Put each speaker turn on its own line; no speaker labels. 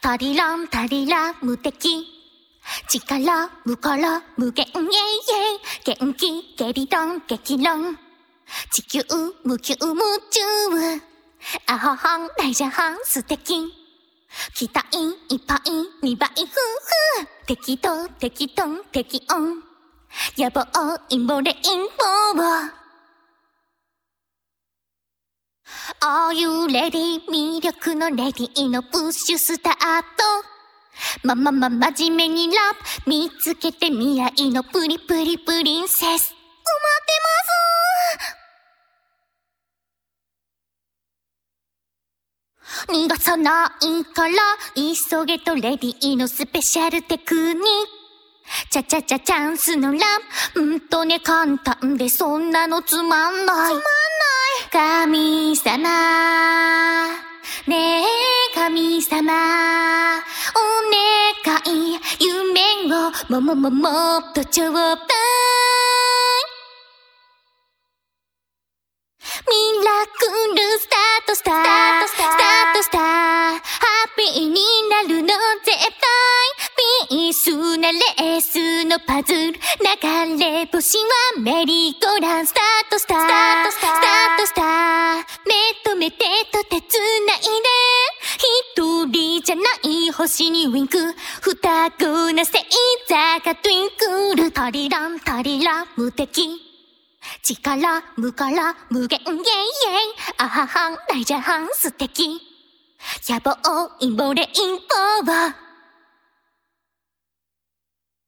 タリランタリラ無敵力無から無限イェイイェイ元気ゲリラン激論地球無休無中アホホン大ジャハン素敵期待いっぱい2倍夫婦適当適当適温野望陰謀レインボーAre you ready? 魅力のレディのプッシュスタート真面目にラップ見つけて未来のプリプリプリンセス埋まってます逃がさないから急げとレディのスペシャルテクニックチャチャチャチャンスのラップね簡単でそんなのつまんない神様ねえ神様お願い夢をもっとちょうだいミラクルスタートスターハッピーになるの絶対ピースなレースのパズル流れ星はメリーゴーランスター目と目手と手つないで一人じゃない星にウィンク双子な星座がトゥインクルタリランタリラ無敵力無から無限イェイイェイアハハン大ジャハン素敵野望陰謀レインボー